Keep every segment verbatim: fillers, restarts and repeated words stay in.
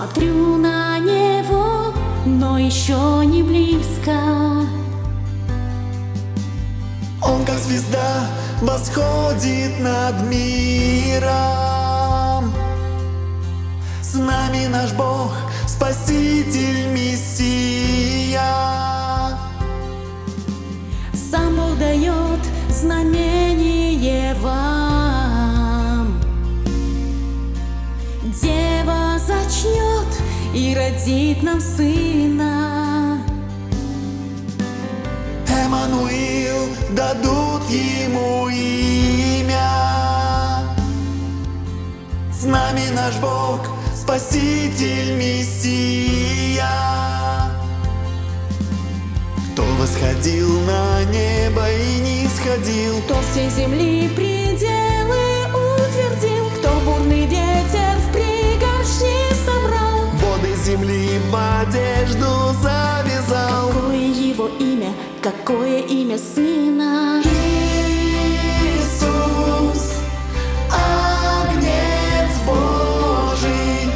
Смотрю на него, но еще не близко. Он как звезда восходит над миром. С нами наш Бог, Спаситель, Мессия. Сам Бог дает знамение вам. Дева зачнет и родит нам сына. Эммануил, дадут ему имя. С нами наш Бог, Спаситель, Мессия. Кто восходил на небо и не сходил, Кто всей земли пределы утвердил, кто бурный ветер в пригоршни собрал, воды земли в одежду завязал. какое его имя, какое имя сына? Иисус, Агнец Божий,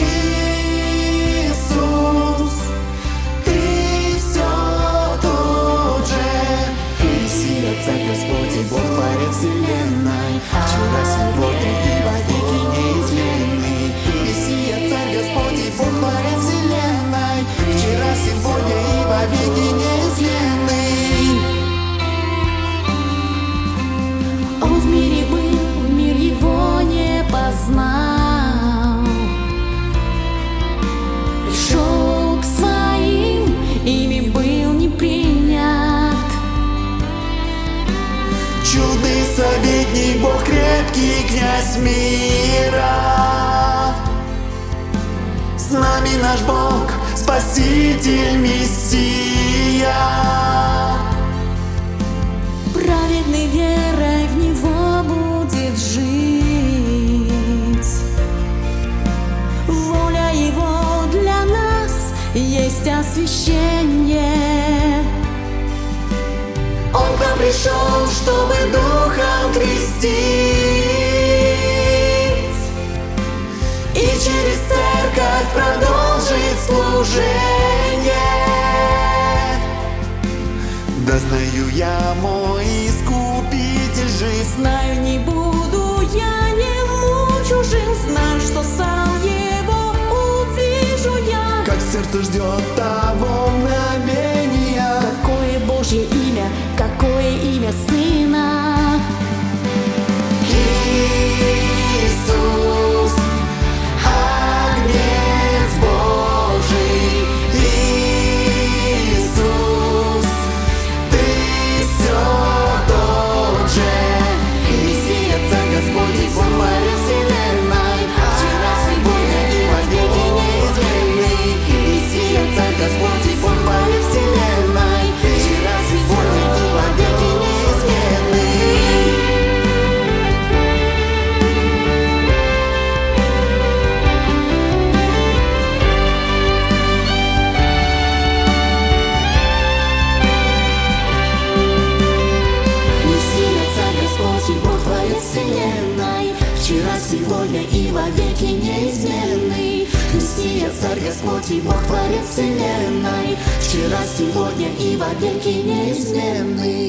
Иисус, Ты все тот же. Мессия, Царь Господь и Бог, Творец вселенной, вчера, сегодня и во веки неизменный. Мессия, Царь Господь и Бог, Творец вселенной, вчера, сегодня и во веки неизменный. Он в мире был, мир его не познал. Пришел к своим, ими был не принят. Чудный советник, Бог крепкий, князь мира. С нами наш Бог, Спаситель, Мессия. Праведный верой в него будет жить. Воля его для нас есть освящение. Он к нам пришел, чтобы Духом крестить и через церковь продолжить служение. Да знаю я, мой Искупитель жив. Знаю, не буду я ему чужим, знаю, что сам его увижу я. Как сердце ждет того мгновения. Какое Божье имя, какое имя Сына? Иисус, Агнец Божий, Иисус, Ты все тот же. Мессия, Царь Господь и Бог, Творец вселенной, вчера, сегодня и во веки неизменный. Мессия, Царь Господь и Бог, Творец вселенной, вчера, сегодня и во веки неизменный. Мессия, Царь Господь и Бог, Творец вселенной, вчера, сегодня и во веки неизменный. Мессия, Царь Господь и Бог, Творец вселенной, вчера, сегодня и во веки неизменный.